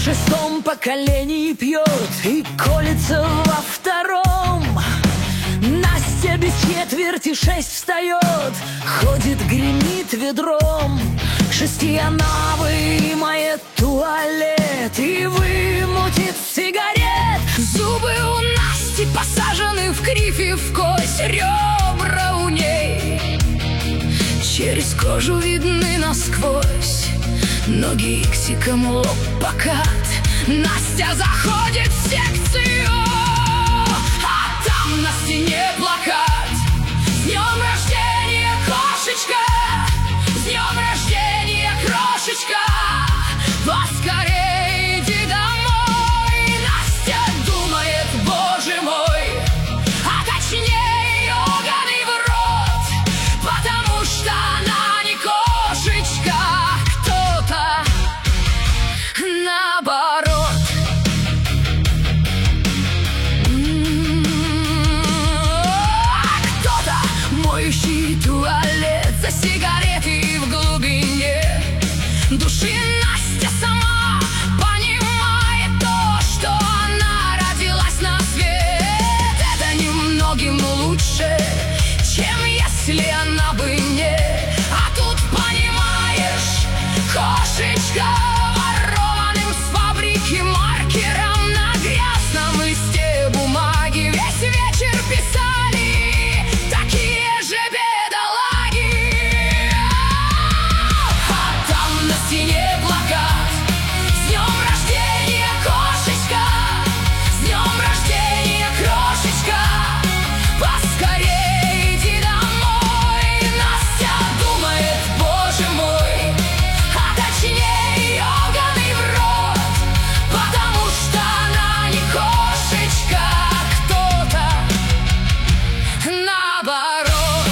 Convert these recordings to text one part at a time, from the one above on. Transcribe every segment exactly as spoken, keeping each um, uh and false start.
в шестом поколении пьет и колется во втором. Настя без четверти шесть встает, ходит, гремит ведром. К шести она вымоет туалет и вымутит сигарет. Зубы у Насти посажены в кривь и в кость, ребра у ней через кожу видны насквозь. Ноги иксиком, лоб покат. Настя заходит в секцию, а там на стене плакат: «С днем рождения, кошечка! С днем рождения, крошечка! Поскорей иди домой!» Настя думает: боже мой, а точнее ёганый в рот, потому что она не кошечка, кто-то наоборот. Кто-то моющий туалет за сигареты в глубине души. Настя сама понимает то, что она родилась на свет. Это немногим лучше, чем если она бы не. А тут, понимаешь, кошечка, ворованным с фабрики маркером на грязном листе бумаги весь вечер писали такие же бедолаги. А там на стене плакат: «С днем рождения, кошечка! С днем рождения, крошечка! Поскорей иди домой!» Настя думает: боже мой, а точнее ёганый в рот, потому что она не кошечка, кто-то наоборот.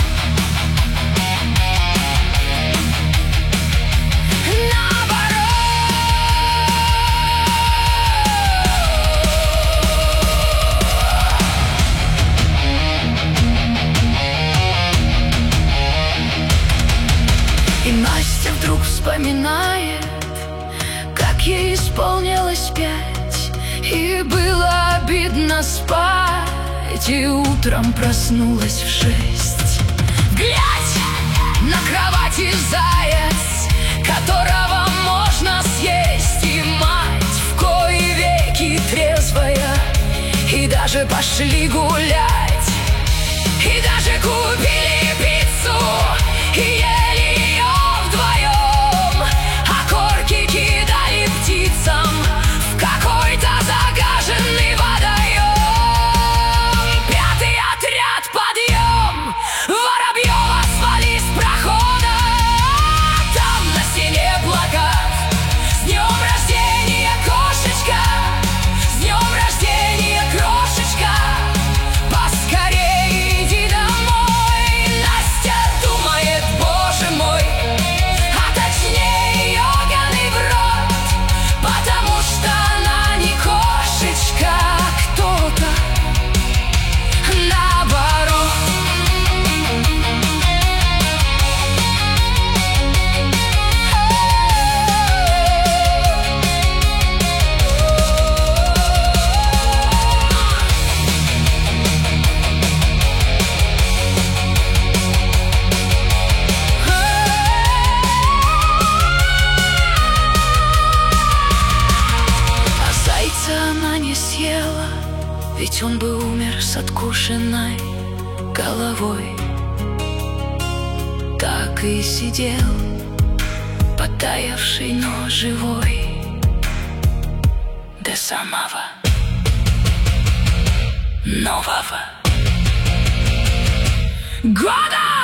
И Настя вдруг вспоминает, как ей исполнилось пять, и было обидно спать, и утром проснулась в шесть. Глядь, на кровати заяц, которого можно съесть, и мать в кои веки трезвая, и даже пошли гулять, и даже купили пиццу, и ели ее вдвоем, а корки кидали птицам в какой-то загаженный водоем. Пятый отряд, подъем! Воробьева свали с прохода, там на стене плакат: «С днем рождения, кошечка! С днем рождения, крошечка! Поскорей иди домой!» Настя думает: боже мой, а точнее ёганый в рот, потому что она не кошечка, кто-то наоборот. А зайца она не съела, ведь он бы умер с откушенной головой. Так и сидел, потаявший, но живой, до самого нового года.